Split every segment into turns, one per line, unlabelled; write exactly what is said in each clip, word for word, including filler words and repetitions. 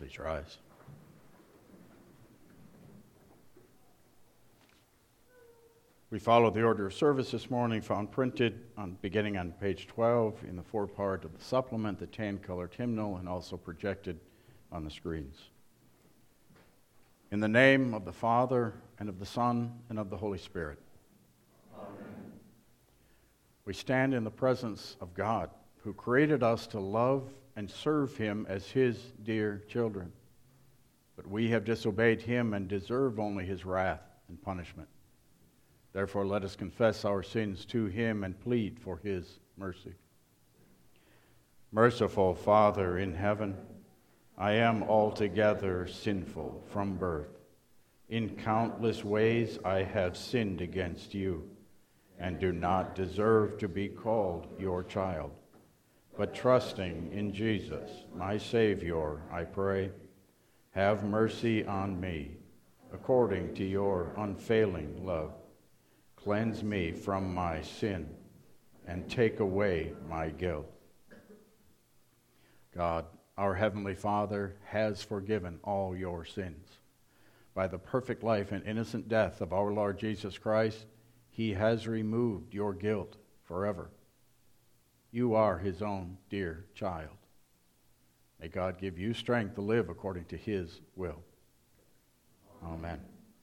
Please rise. We follow the order of service this morning found printed on beginning on page twelve in the forepart of the supplement, the tan-colored hymnal, and also projected on the screens. In the name of the Father, and of the Son, and of the Holy Spirit. Amen. We stand in the presence of God, who created us to love and serve Him as His dear children. But we have disobeyed Him and deserve only His wrath and punishment. Therefore, let us confess our sins to Him and plead for His mercy. Merciful Father in heaven, I am altogether sinful from birth. In countless ways I have sinned against you, and do not deserve to be called your child. But trusting in Jesus, my Savior, I pray, have mercy on me, according to your unfailing love. Cleanse me from my sin, and take away my guilt. God, our Heavenly Father, has forgiven all your sins. By the perfect life and innocent death of our Lord Jesus Christ, He has removed your guilt forever. You are His own dear child. May God give you strength to live according to His will. Amen.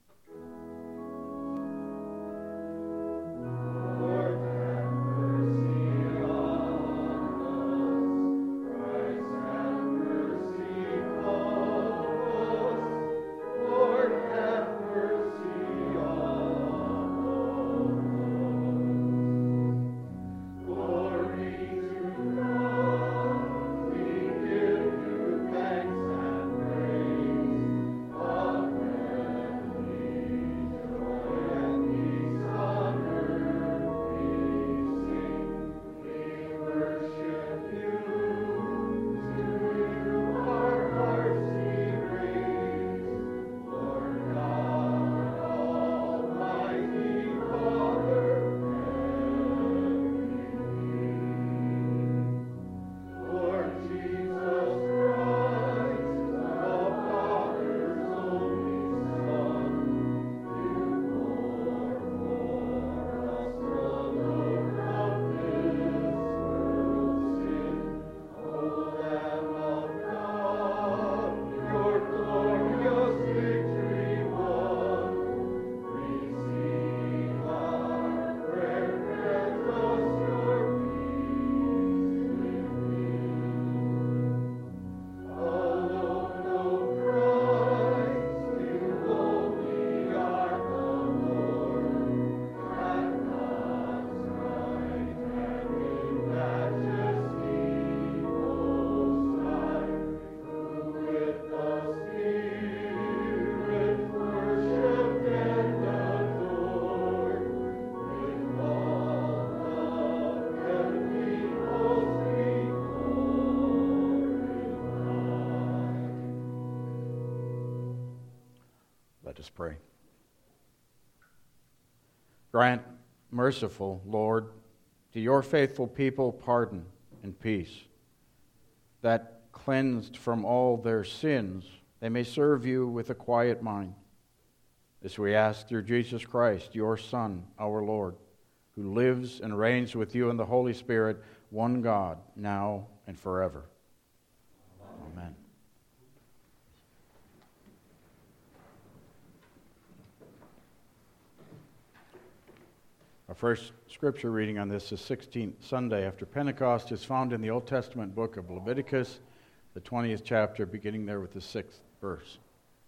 Let us pray. Grant, merciful Lord, to your faithful people pardon and peace, that cleansed from all their sins, they may serve you with a quiet mind. This we ask through Jesus Christ, your Son, our Lord, who lives and reigns with you in the Holy Spirit, one God, now and forever. Amen. Our first scripture reading on this, the sixteenth Sunday after Pentecost, is found in the Old Testament book of Leviticus, the twentieth chapter, beginning there with the sixth verse.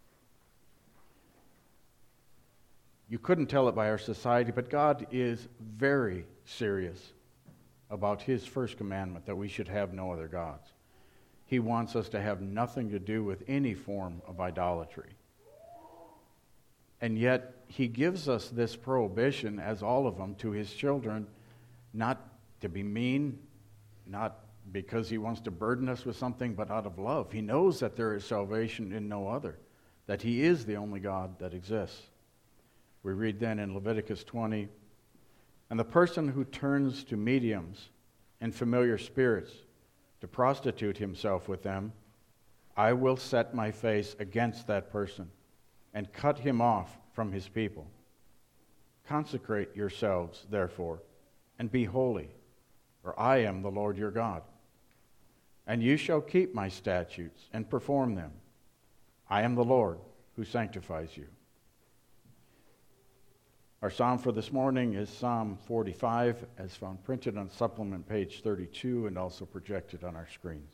You couldn't tell it by our society, but God is very serious about His first commandment, that we should have no other gods. He wants us to have nothing to do with any form of idolatry. And yet, He gives us this prohibition, as all of them, to His children, not to be mean, not because He wants to burden us with something, but out of love. He knows that there is salvation in no other, that He is the only God that exists. We read then in Leviticus twenty, and the person who turns to mediums and familiar spirits to prostitute himself with them, I will set my face against that person and cut him off from his people. Consecrate yourselves, therefore, and be holy, for I am the Lord your God. And you shall keep my statutes and perform them. I am the Lord who sanctifies you. Our psalm for this morning is Psalm forty-five, as found printed on supplement page thirty-two and also projected on our screens.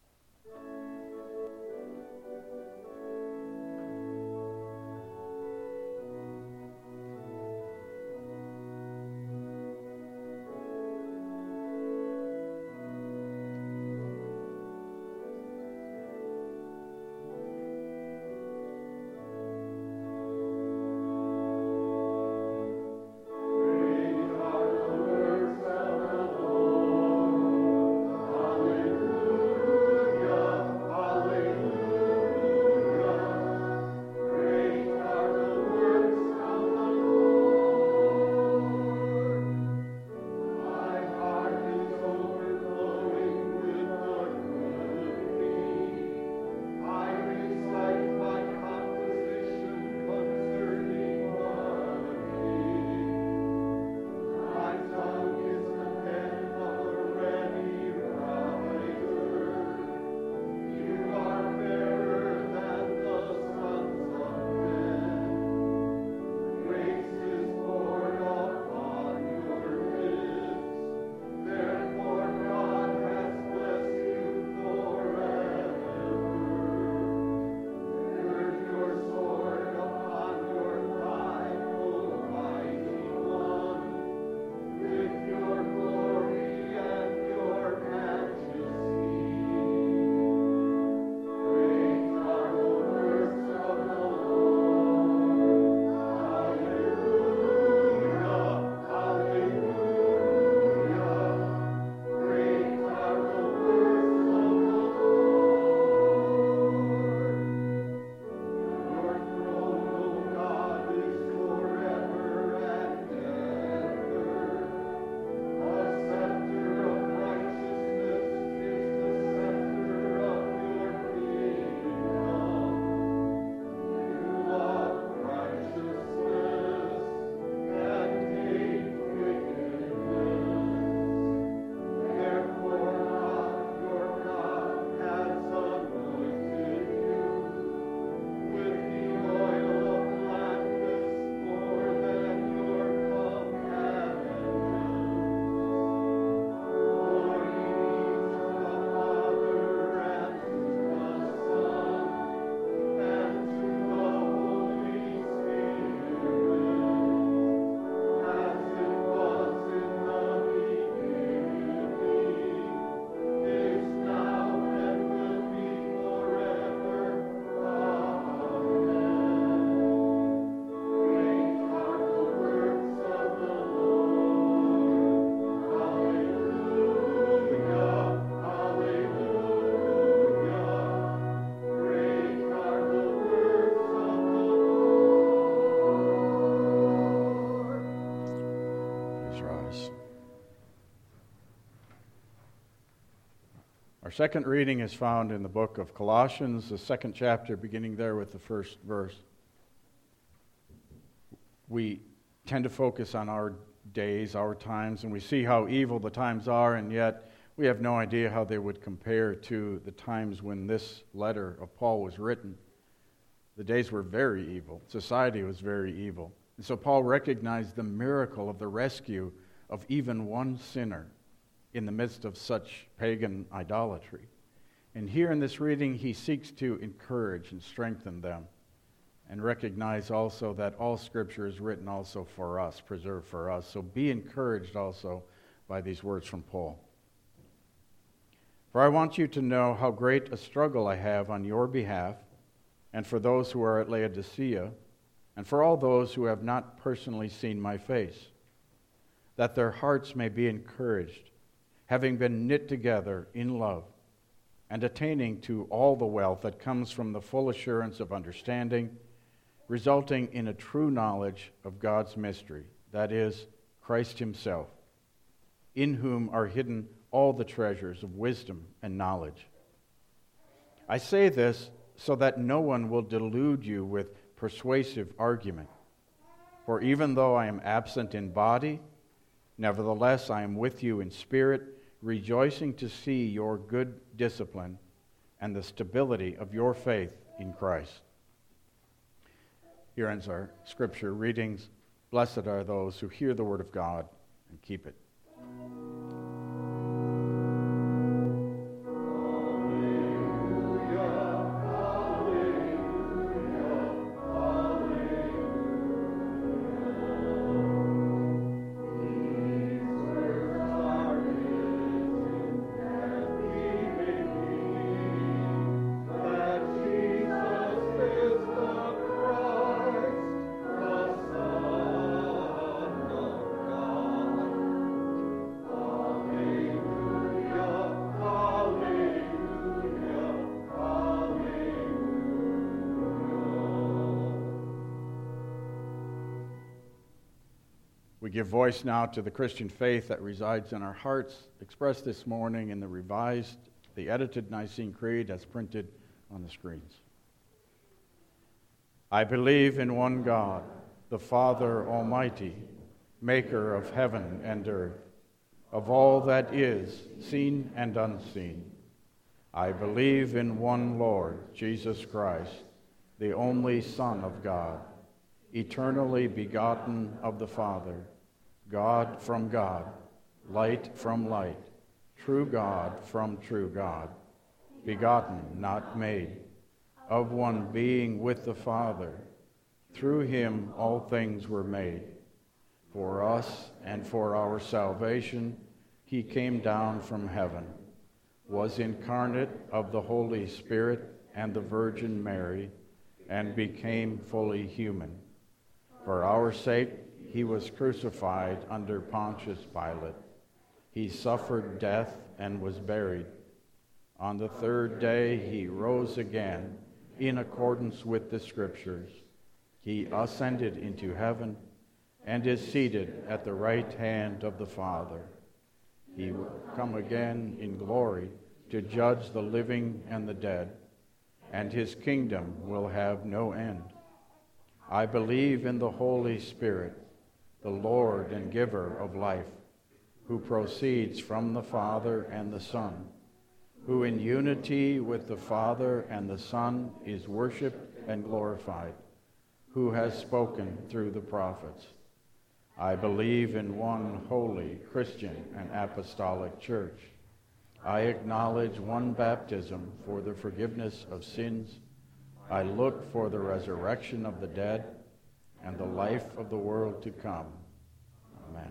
Our second reading is found in the book of Colossians, the second chapter, beginning there with the first verse. We tend to focus on our days, our times, and we see how evil the times are, and yet we have no idea how they would compare to the times when this letter of Paul was written. The days were very evil. Society was very evil. And so Paul recognized the miracle of the rescue of even one sinner in the midst of such pagan idolatry. And here in this reading, he seeks to encourage and strengthen them and recognize also that all Scripture is written also for us, preserved for us. So be encouraged also by these words from Paul. For I want you to know how great a struggle I have on your behalf, and for those who are at Laodicea, and for all those who have not personally seen my face, that their hearts may be encouraged, having been knit together in love, and attaining to all the wealth that comes from the full assurance of understanding, resulting in a true knowledge of God's mystery, that is, Christ himself, in whom are hidden all the treasures of wisdom and knowledge. I say this so that no one will delude you with persuasive argument. For even though I am absent in body, nevertheless I am with you in spirit, rejoicing to see your good discipline and the stability of your faith in Christ. Here ends our scripture readings. Blessed are those who hear the word of God and keep it. We give voice now to the Christian faith that resides in our hearts, expressed this morning in the revised, the edited Nicene Creed as printed on the screens. I believe in one God, the Father Almighty, maker of heaven and earth, of all that is, seen and unseen. I believe in one Lord, Jesus Christ, the only Son of God, eternally begotten of the Father, God from God, light from light, true God from true God, begotten, not made, of one being with the Father. Through him all things were made. For us and for our salvation, he came down from heaven, was incarnate of the Holy Spirit and the Virgin Mary, and became fully human. For our sake, he was crucified under Pontius Pilate. He suffered death and was buried. On the third day, he rose again in accordance with the Scriptures. He ascended into heaven and is seated at the right hand of the Father. He will come again in glory to judge the living and the dead, and his kingdom will have no end. I believe in the Holy Spirit, the Lord and giver of life, who proceeds from the Father and the Son, who in unity with the Father and the Son is worshiped and glorified, who has spoken through the prophets. I believe in one holy, Christian, and apostolic church. I acknowledge one baptism for the forgiveness of sins. I look for the resurrection of the dead and the life of the world to come. Amen.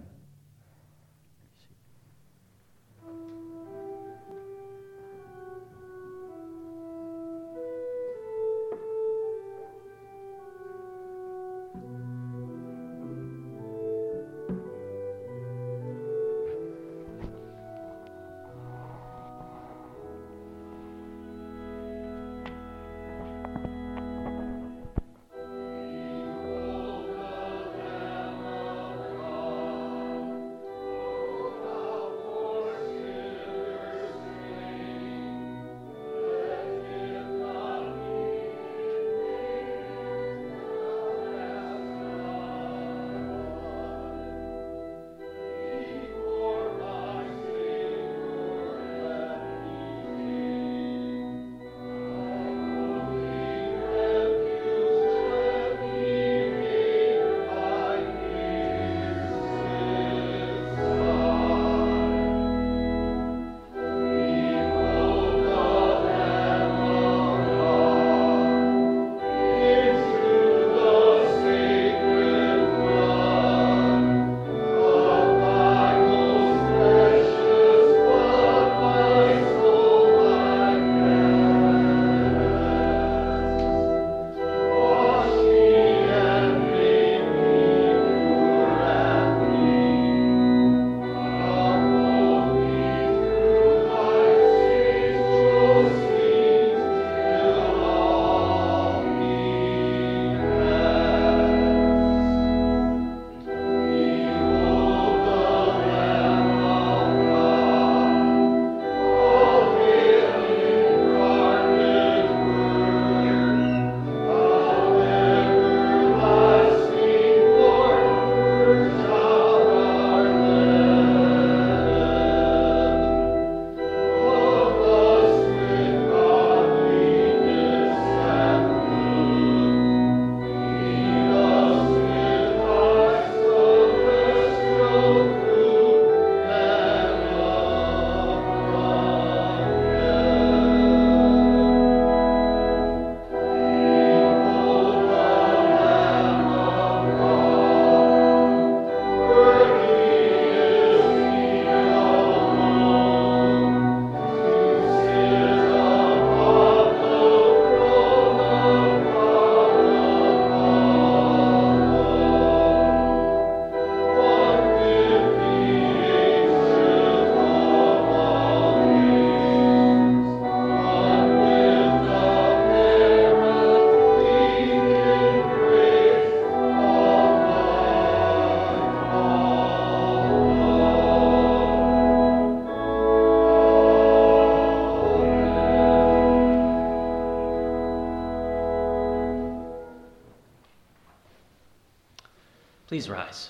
Please rise.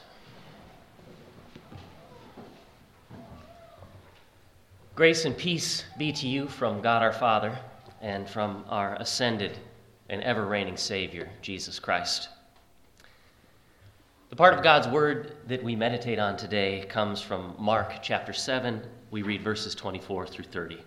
Grace and peace be to you from God our Father and from our ascended and ever-reigning Savior, Jesus Christ. The part of God's word that we meditate on today comes from Mark chapter seven. We read verses twenty-four through thirty.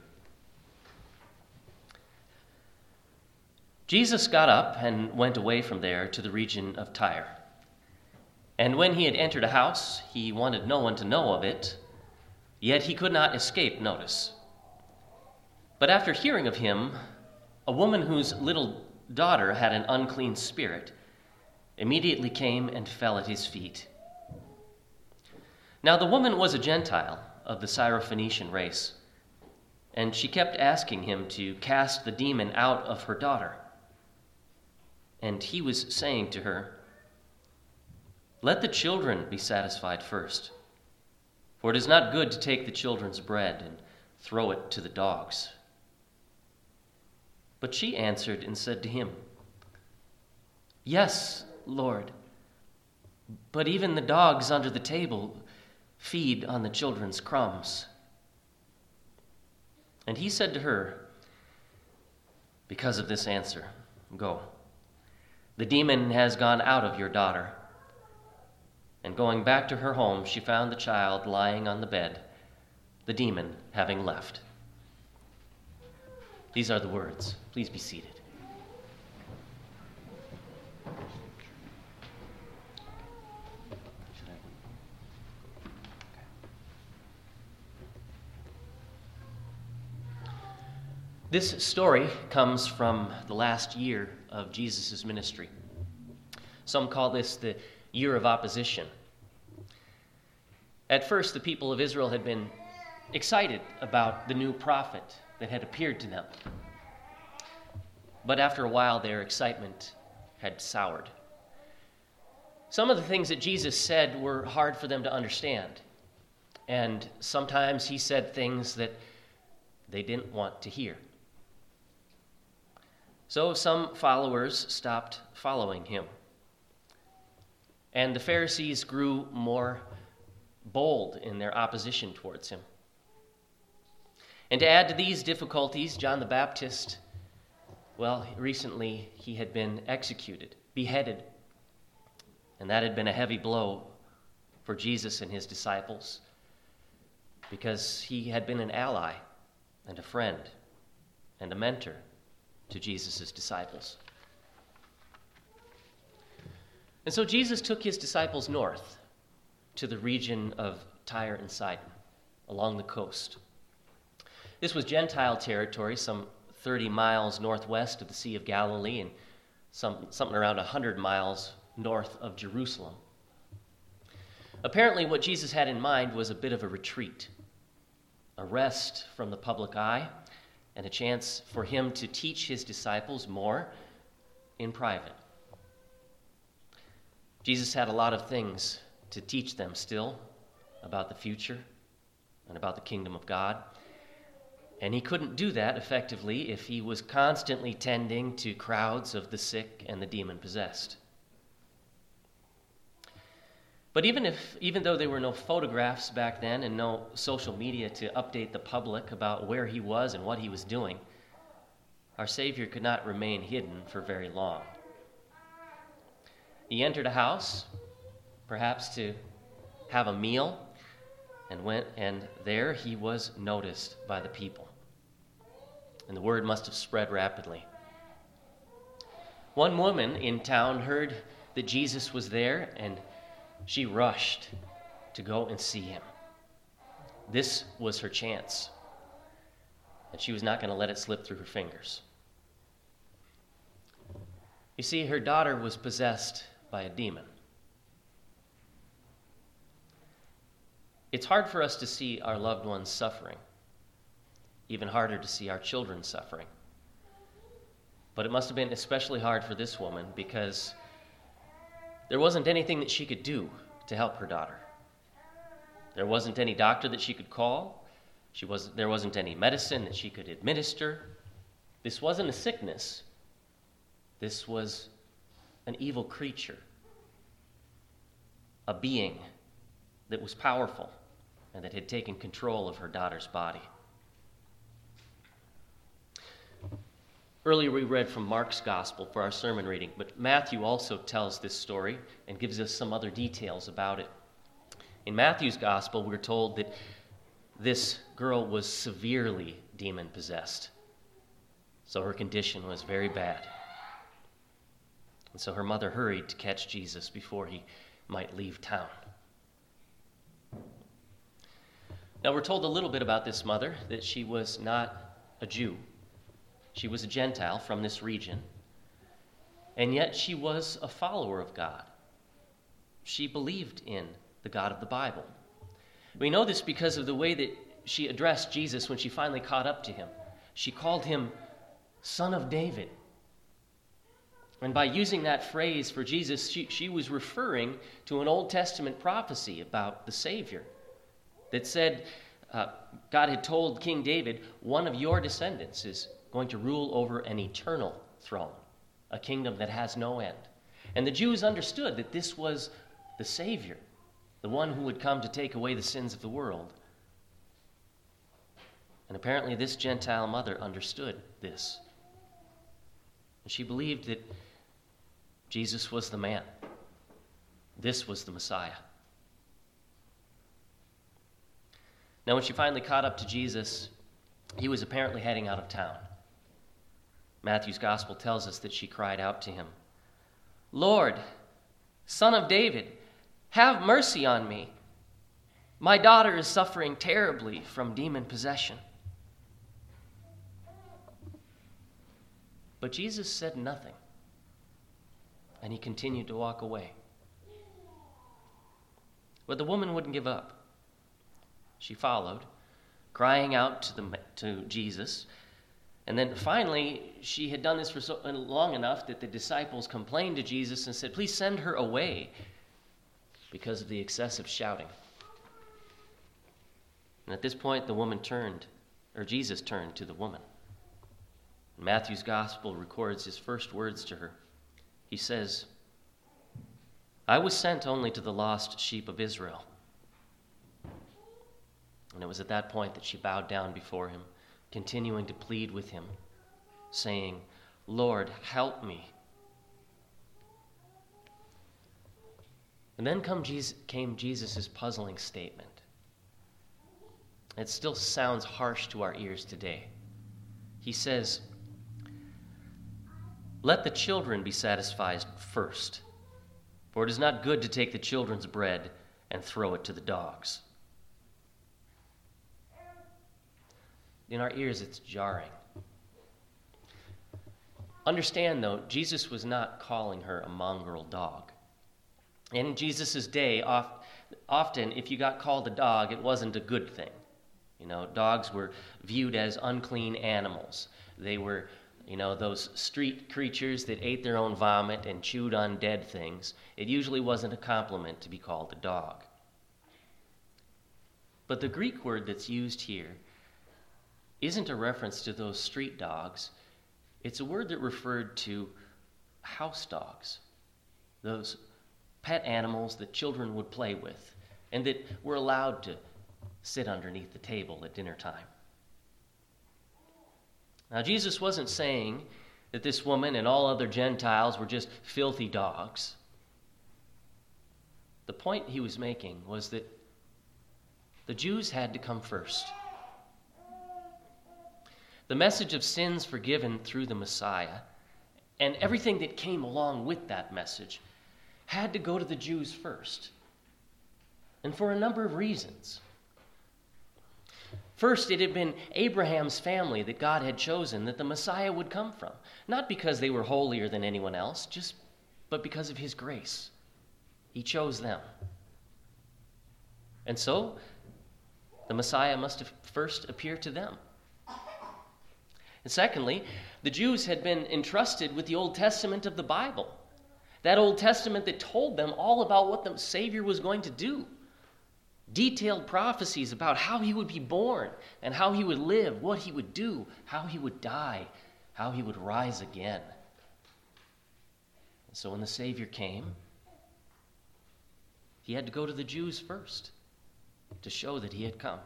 Jesus got up and went away from there to the region of Tyre. And when he had entered a house, he wanted no one to know of it, yet he could not escape notice. But after hearing of him, a woman whose little daughter had an unclean spirit immediately came and fell at his feet. Now the woman was a Gentile of the Syrophoenician race, and she kept asking him to cast the demon out of her daughter. And he was saying to her, "Let the children be satisfied first, for it is not good to take the children's bread and throw it to the dogs." But she answered and said to him, "Yes, Lord, but even the dogs under the table feed on the children's crumbs." And he said to her, "Because of this answer, go. The demon has gone out of your daughter." And going back to her home, she found the child lying on the bed, the demon having left. These are the words. Please be seated. This story comes from the last year of Jesus' ministry. Some call this the year of opposition. At first, the people of Israel had been excited about the new prophet that had appeared to them. But after a while, their excitement had soured. Some of the things that Jesus said were hard for them to understand. And sometimes he said things that they didn't want to hear. So some followers stopped following him. And the Pharisees grew more bold in their opposition towards him. And to add to these difficulties, John the Baptist, well, recently he had been executed, beheaded. And that had been a heavy blow for Jesus and his disciples, because he had been an ally and a friend and a mentor to Jesus' disciples. And so Jesus took his disciples north to the region of Tyre and Sidon, along the coast. This was Gentile territory, some thirty miles northwest of the Sea of Galilee and some, something around one hundred miles north of Jerusalem. Apparently, what Jesus had in mind was a bit of a retreat, a rest from the public eye, and a chance for him to teach his disciples more in private. Jesus had a lot of things to teach them still about the future and about the kingdom of God. And he couldn't do that effectively if he was constantly tending to crowds of the sick and the demon-possessed. But even if, even though there were no photographs back then and no social media to update the public about where he was and what he was doing, our Savior could not remain hidden for very long. He entered a house, perhaps to have a meal, and went, and there he was noticed by the people. And the word must have spread rapidly. One woman in town heard that Jesus was there, and she rushed to go and see him. This was her chance, and she was not going to let it slip through her fingers. You see, her daughter was possessed by a demon. It's hard for us to see our loved ones suffering, even harder to see our children suffering. But it must have been especially hard for this woman because there wasn't anything that she could do to help her daughter. There wasn't any doctor that she could call. She was, there wasn't any medicine that she could administer. This wasn't a sickness. This was an evil creature. a being that was powerful and that had taken control of her daughter's body. Earlier we read from Mark's gospel for our sermon reading, but Matthew also tells this story and gives us some other details about it. In Matthew's gospel, we're told that this girl was severely demon-possessed. So her condition was very bad. And so her mother hurried to catch Jesus before he might leave town. Now we're told a little bit about this mother, that she was not a Jew. She was a Gentile from this region. And yet she was a follower of God. She believed in the God of the Bible. We know this because of the way that she addressed Jesus when she finally caught up to him. She called him Son of David. And by using that phrase for Jesus, she, she was referring to an Old Testament prophecy about the Savior that said uh, God had told King David, one of your descendants is going to rule over an eternal throne, a kingdom that has no end. And the Jews understood that this was the Savior, the one who would come to take away the sins of the world. And apparently this Gentile mother understood this. And she believed that Jesus was the man. This was the Messiah. Now, when she finally caught up to Jesus, he was apparently heading out of town. Matthew's gospel tells us that she cried out to him, "Lord, Son of David, have mercy on me. My daughter is suffering terribly from demon possession." But Jesus said nothing, and he continued to walk away. But the woman wouldn't give up. She followed, crying out to, the, to Jesus. And then finally, she had done this for so long enough that the disciples complained to Jesus and said, "Please send her away," because of the excessive shouting. And at this point, the woman turned, or Jesus turned to the woman. Matthew's gospel records his first words to her. He says, "I was sent only to the lost sheep of Israel." And it was at that point that she bowed down before him, continuing to plead with him, saying, "Lord, help me." And then come Jesus, came Jesus' puzzling statement. It still sounds harsh to our ears today. He says, "Let the children be satisfied first, for it is not good to take the children's bread and throw it to the dogs." In our ears, it's jarring. Understand, though, Jesus was not calling her a mongrel dog. And in Jesus' day, often, if you got called a dog, it wasn't a good thing. You know, dogs were viewed as unclean animals. They were, you know, those street creatures that ate their own vomit and chewed on dead things. It usually wasn't a compliment to be called a dog. But the Greek word that's used here isn't a reference to those street dogs. It's a word that referred to house dogs, those pet animals that children would play with and that were allowed to sit underneath the table at dinner time. Now, Jesus wasn't saying that this woman and all other Gentiles were just filthy dogs. The point he was making was that the Jews had to come first. The message of sins forgiven through the Messiah and everything that came along with that message had to go to the Jews first, and for a number of reasons. First, it had been Abraham's family that God had chosen that the Messiah would come from, not because they were holier than anyone else, just but because of his grace. He chose them. And so, the Messiah must have first appear to them. And secondly, the Jews had been entrusted with the Old Testament of the Bible, that Old Testament that told them all about what the Savior was going to do. Detailed prophecies about how he would be born and how he would live, what he would do, how he would die, how he would rise again. And so when the Savior came, he he had to go to the Jews first to show that he had come.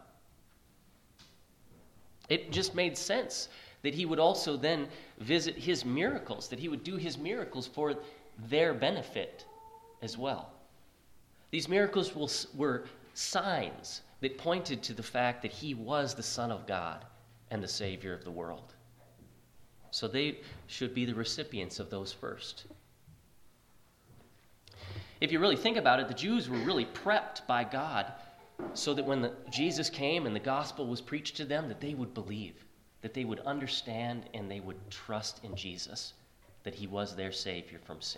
It just made sense that he would also then visit his miracles, that he would do his miracles for their benefit as well. These miracles will, were signs that pointed to the fact that he was the Son of God and the Savior of the world. So they should be the recipients of those first. If you really think about it, the Jews were really prepped by God so that when the, Jesus came and the gospel was preached to them, that they would believe, that they would understand, and they would trust in Jesus, that he was their Savior from sin.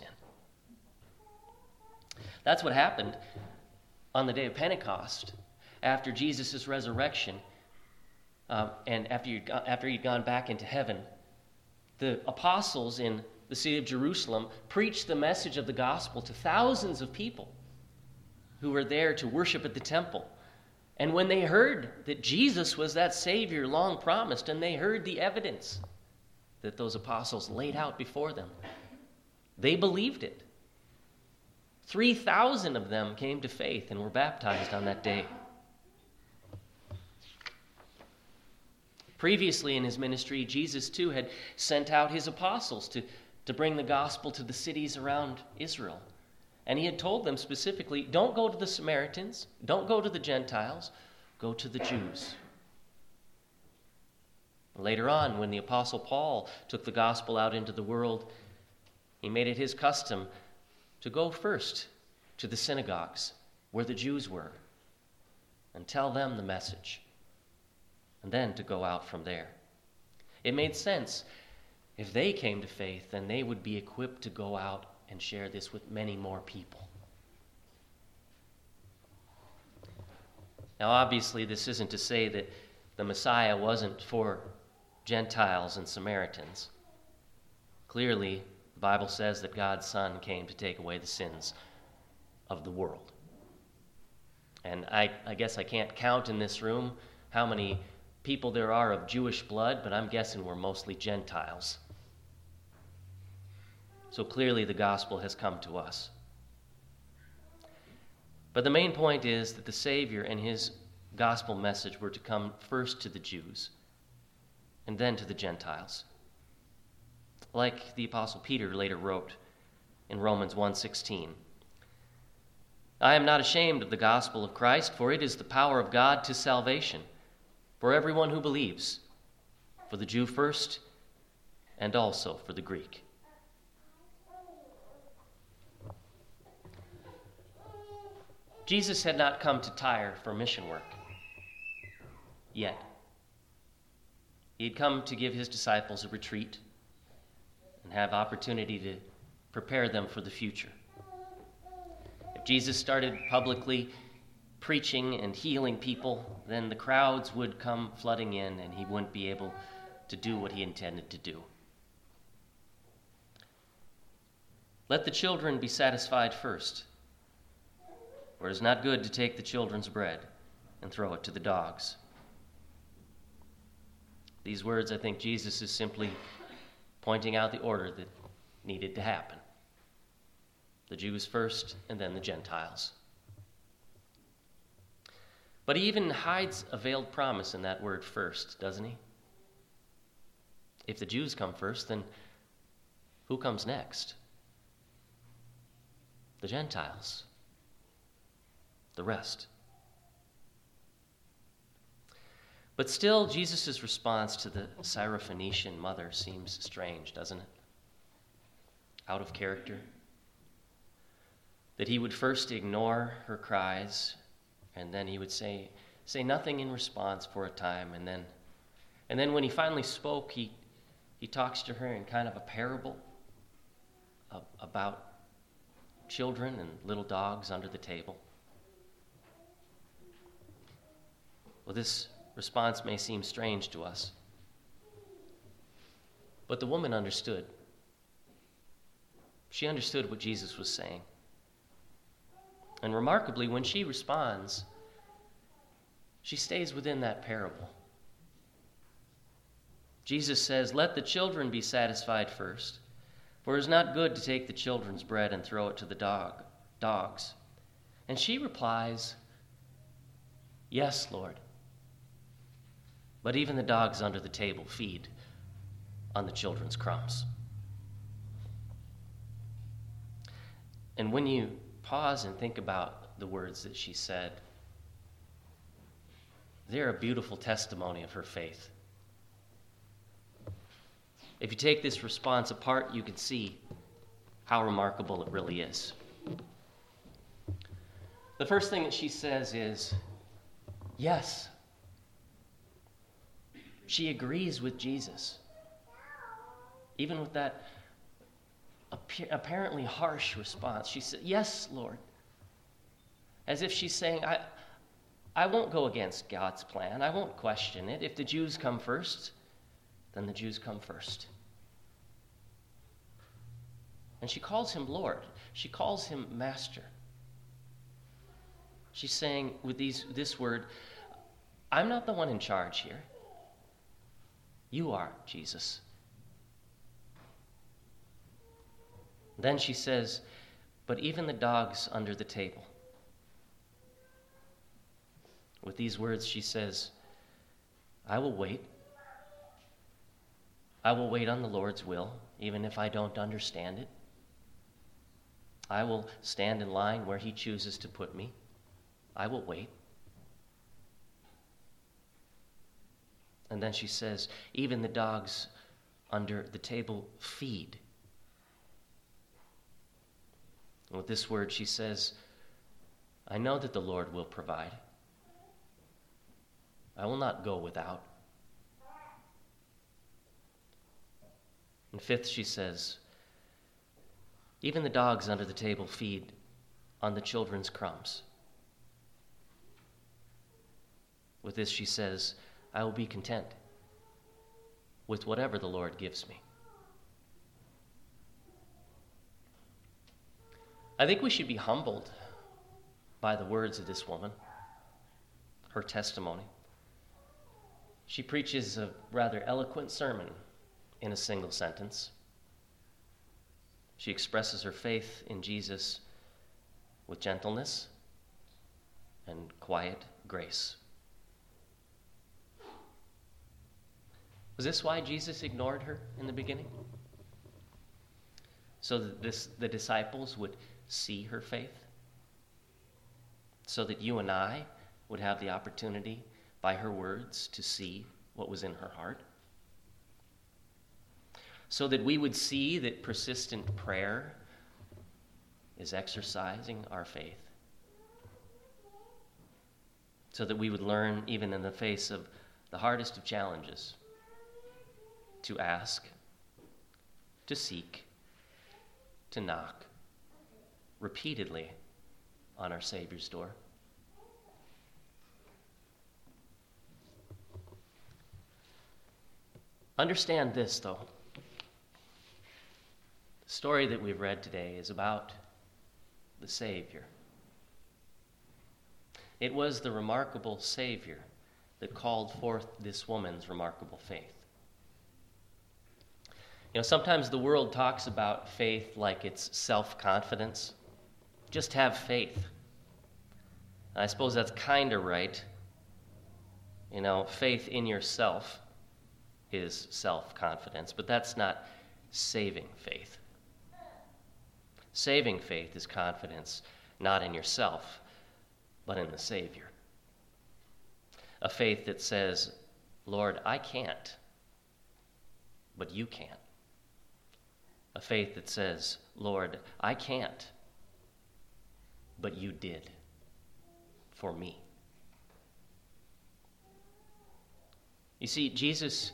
That's what happened on the day of Pentecost, after Jesus' resurrection, um, and after, you'd, after he'd gone back into heaven. The apostles in the city of Jerusalem preached the message of the gospel to thousands of people who were there to worship at the temple. And when they heard that Jesus was that Savior long promised, and they heard the evidence that those apostles laid out before them, they believed it. three thousand of them came to faith and were baptized on that day. Previously in his ministry, Jesus too had sent out his apostles to, to bring the gospel to the cities around Israel. And he had told them specifically, don't go to the Samaritans, don't go to the Gentiles, go to the Jews. Later on, when the Apostle Paul took the gospel out into the world, he made it his custom to go first to the synagogues where the Jews were and tell them the message, and then to go out from there. It made sense. If they came to faith, then they would be equipped to go out and share this with many more people. Now, obviously, this isn't to say that the Messiah wasn't for Gentiles and Samaritans. Clearly, the Bible says that God's Son came to take away the sins of the world. And I, I guess I can't count in this room how many people there are of Jewish blood, but I'm guessing we're mostly Gentiles. So clearly the gospel has come to us. But the main point is that the Savior and his gospel message were to come first to the Jews and then to the Gentiles. Like the Apostle Peter later wrote in Romans one sixteen, I am not ashamed of the gospel of Christ, for it is the power of God to salvation for everyone who believes, for the Jew first and also for the Greek. Jesus had not come to Tyre for mission work yet. He had come to give his disciples a retreat and have opportunity to prepare them for the future. If Jesus started publicly preaching and healing people, then the crowds would come flooding in and he wouldn't be able to do what he intended to do. Let the children be satisfied first, for it is not good to take the children's bread and throw it to the dogs. These words, I think Jesus is simply pointing out the order that needed to happen. The Jews first, and then the Gentiles. But he even hides a veiled promise in that word first, doesn't he? If the Jews come first, then who comes next? The Gentiles. The rest. But still, Jesus' response to the Syrophoenician mother seems strange, doesn't it? Out of character. That he would first ignore her cries, and then he would say say nothing in response for a time, and then and then when he finally spoke, he he talks to her in kind of a parable of, about children and little dogs under the table. Well, this response may seem strange to us, but the woman understood. She understood what Jesus was saying. And remarkably, when she responds, she stays within that parable. Jesus says, let the children be satisfied first, for it is not good to take the children's bread and throw it to the dog, dogs. And she replies, "Yes, Lord. But even the dogs under the table feed on the children's crumbs." And when you pause and think about the words that she said, they're a beautiful testimony of her faith. If you take this response apart, you can see how remarkable it really is. The first thing that she says is, yes. She agrees with Jesus. Even with that apparently harsh response, she said, "Yes, Lord." As if she's saying, I, I won't go against God's plan. I won't question it. If the Jews come first, then the Jews come first. And she calls him Lord. She calls him Master. She's saying with these this word, I'm not the one in charge here. You are, Jesus. Then she says, but even the dogs under the table. With these words, she says, I will wait. I will wait on the Lord's will, even if I don't understand it. I will stand in line where he chooses to put me. I will wait. And then she says, even the dogs under the table feed. And with this word, she says, I know that the Lord will provide. I will not go without. And fifth, she says, even the dogs under the table feed on the children's crumbs. With this, she says, I will be content with whatever the Lord gives me. I think we should be humbled by the words of this woman, her testimony. She preaches a rather eloquent sermon in a single sentence. She expresses her faith in Jesus with gentleness and quiet grace. Was this why Jesus ignored her in the beginning? So that this, the disciples would see her faith? So that you and I would have the opportunity by her words to see what was in her heart? So that we would see that persistent prayer is exercising our faith? So that we would learn, even in the face of the hardest of challenges, to ask, to seek, to knock repeatedly on our Savior's door. Understand this, though. The story that we've read today is about the Savior. It was the remarkable Savior that called forth this woman's remarkable faith. You know, sometimes the world talks about faith like it's self-confidence. Just have faith. And I suppose that's kind of right. You know, faith in yourself is self-confidence, but that's not saving faith. Saving faith is confidence not in yourself, but in the Savior. A faith that says, Lord, I can't, but you can. A faith that says, Lord, I can't, but you did for me. You see, Jesus,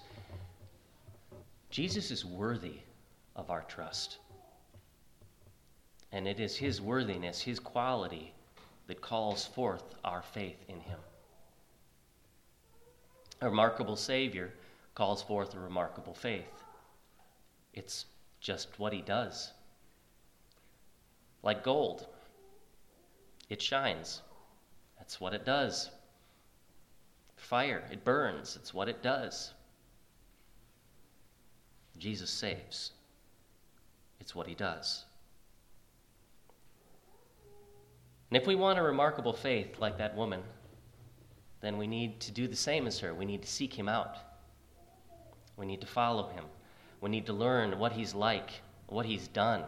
Jesus is worthy of our trust. And it is his worthiness, his quality, that calls forth our faith in him. A remarkable Savior calls forth a remarkable faith. It's just what he does. Like gold, it shines. That's what it does. Fire, it burns. It's what it does. Jesus saves. It's what he does. And if we want a remarkable faith like that woman, then we need to do the same as her. We need to seek him out. We need to follow him. We need to learn what he's like, what he's done.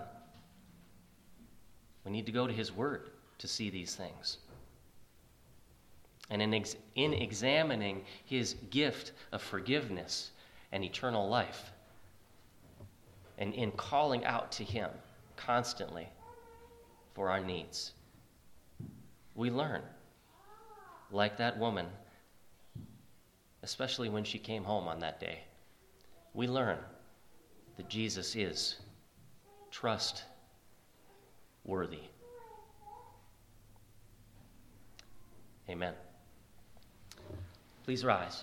We need to go to his word to see these things. And in, ex- in examining his gift of forgiveness and eternal life, and in calling out to him constantly for our needs, we learn, like that woman, especially when she came home on that day, we learn that Jesus is trustworthy. Amen. Please rise.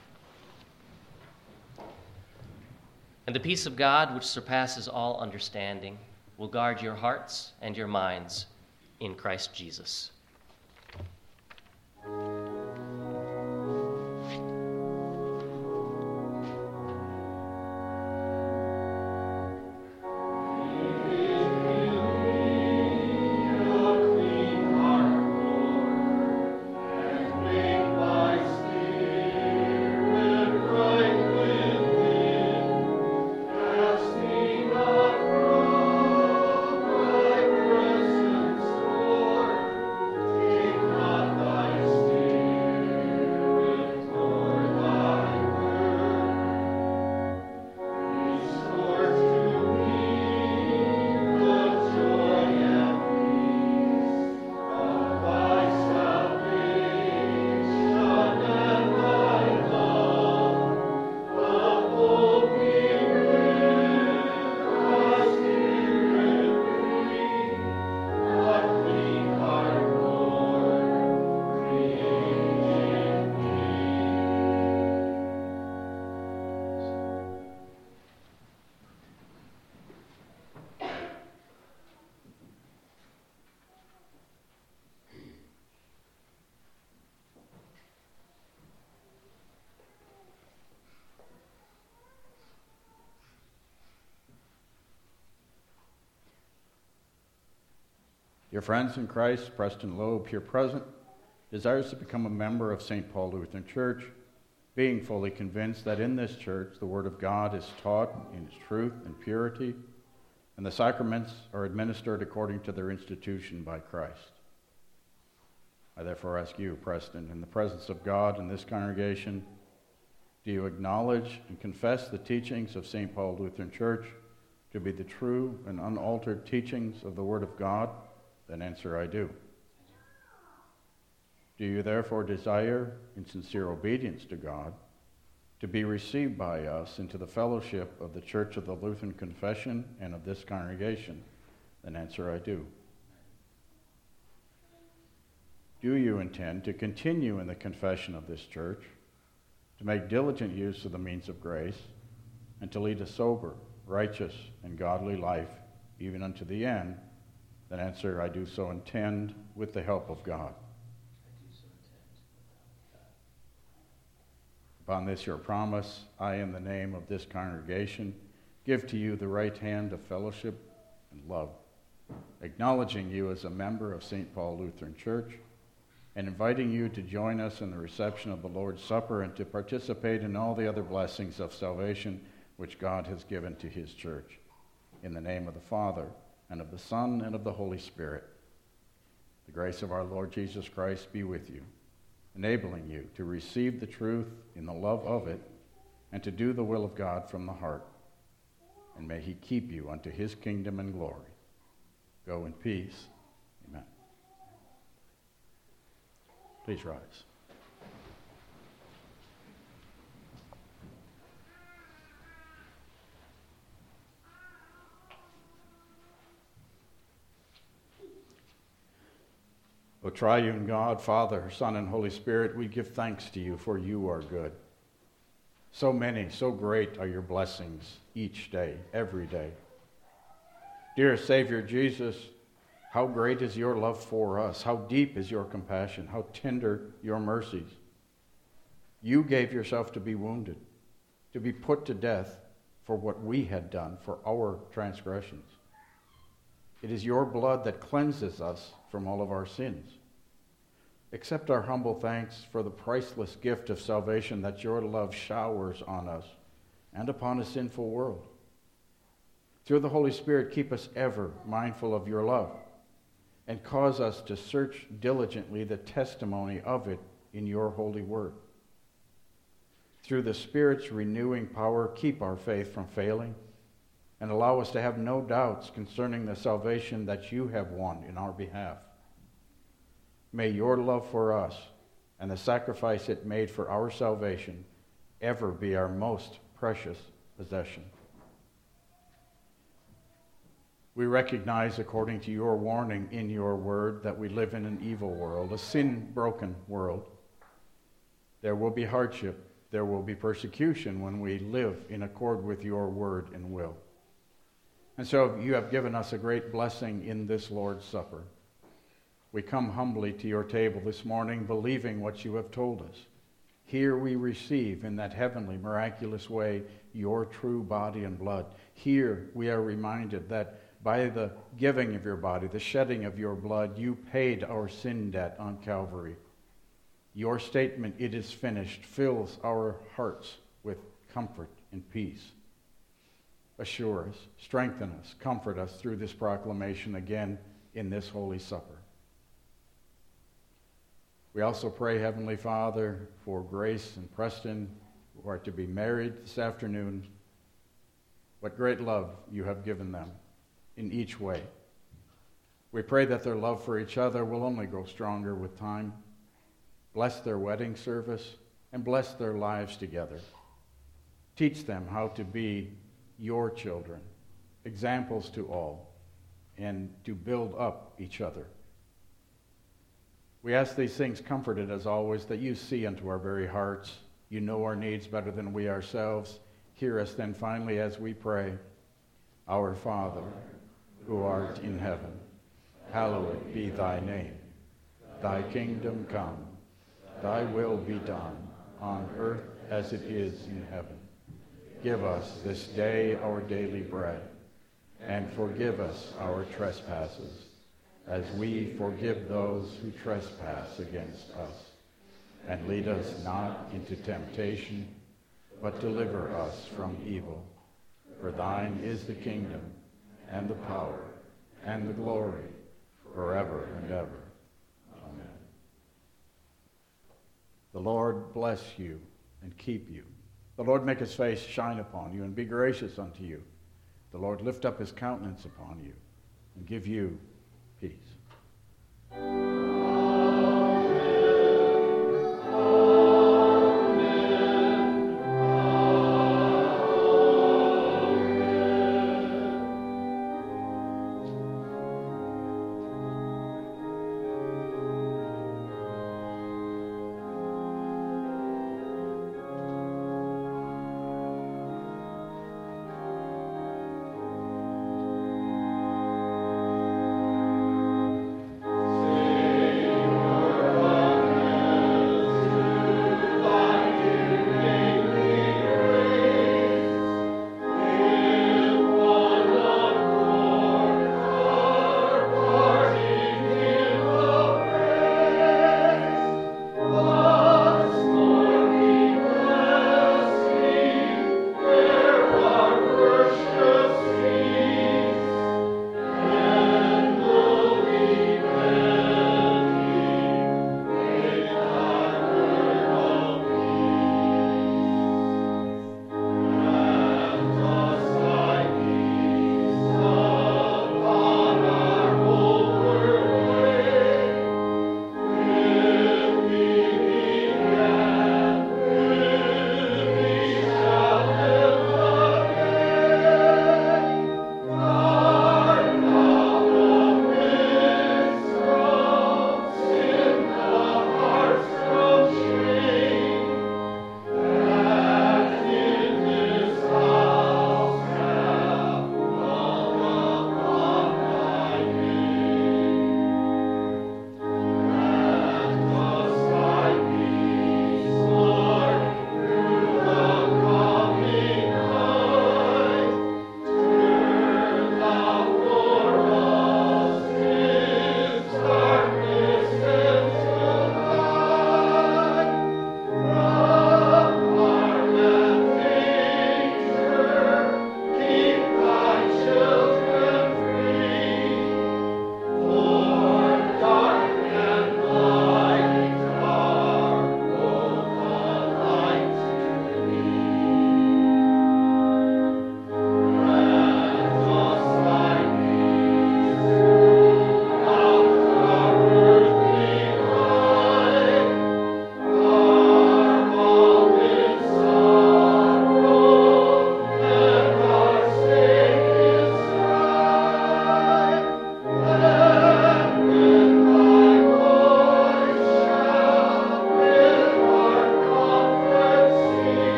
And the peace of God, which surpasses all understanding, will guard your hearts and your minds in Christ Jesus.
Dear friends in Christ, Preston Loeb, here present, desires to become a member of Saint Paul Lutheran Church, being fully convinced that in this church the Word of God is taught in its truth and purity, and the sacraments are administered according to their institution by Christ. I therefore ask you, Preston, in the presence of God in this congregation, do you acknowledge and confess the teachings of Saint Paul Lutheran Church to be the true and unaltered teachings of the Word of God? Then answer, I do. Do you therefore desire, in sincere obedience to God, to be received by us into the fellowship of the Church of the Lutheran Confession and of this congregation? Then answer, I do. Do you intend to continue in the confession of this church, to make diligent use of the means of grace, and to lead a sober, righteous, and godly life, even unto the end? Then answer, I do so intend, with the help of God. Upon this your promise, I, in the name of this congregation, give to you the right hand of fellowship and love, acknowledging you as a member of Saint Paul Lutheran Church, and inviting you to join us in the reception of the Lord's Supper and to participate in all the other blessings of salvation which God has given to his church. In the name of the Father, and of the Son, and of the Holy Spirit. The grace of our Lord Jesus Christ be with you, enabling you to receive the truth in the love of it, and to do the will of God from the heart. And may he keep you unto his kingdom and glory. Go in peace. Amen. Please rise. O triune God, Father, Son, and Holy Spirit, we give thanks to you, for you are good. So many, so great are your blessings each day, every day. Dear Savior Jesus, how great is your love for us, how deep is your compassion, how tender your mercies. You gave yourself to be wounded, to be put to death for what we had done, for our transgressions. It is your blood that cleanses us from all of our sins. Accept our humble thanks for the priceless gift of salvation that your love showers on us and upon a sinful world. Through the Holy Spirit, keep us ever mindful of your love and cause us to search diligently the testimony of it in your holy word. Through the Spirit's renewing power, keep our faith from failing and allow us to have no doubts concerning the salvation that you have won in our behalf. May your love for us and the sacrifice it made for our salvation ever be our most precious possession. We recognize, according to your warning in your word, that we live in an evil world, a sin-broken world. There will be hardship. There will be persecution when we live in accord with your word and will. And so you have given us a great blessing in this Lord's Supper. We come humbly to your table this morning, believing what you have told us. Here we receive in that heavenly, miraculous way your true body and blood. Here we are reminded that by the giving of your body, the shedding of your blood, you paid our sin debt on Calvary. Your statement, "It is finished," fills our hearts with comfort and peace. Assure us, strengthen us, comfort us through this proclamation again in this Holy Supper. We also pray, Heavenly Father, for Grace and Preston, who are to be married this afternoon. What great love you have given them in each way. We pray that their love for each other will only grow stronger with time. Bless their wedding service and bless their lives together. Teach them how to be your children, examples to all, and to build up each other. We ask these things comforted, as always, that you see into our very hearts. You know our needs better than we ourselves. Hear us then finally as we pray. Our Father, who art in heaven, hallowed be thy name. Thy kingdom come, thy will be done, on earth as it is in heaven. Give us this day our daily bread, and forgive us our trespasses, as we forgive those who trespass against us. And lead us not into temptation, but deliver us from evil. For thine is the kingdom, and the power, and the glory, forever and ever. Amen. The Lord bless you and keep you. The Lord make his face shine upon you and be gracious unto you. The Lord lift up his countenance upon you and give you peace.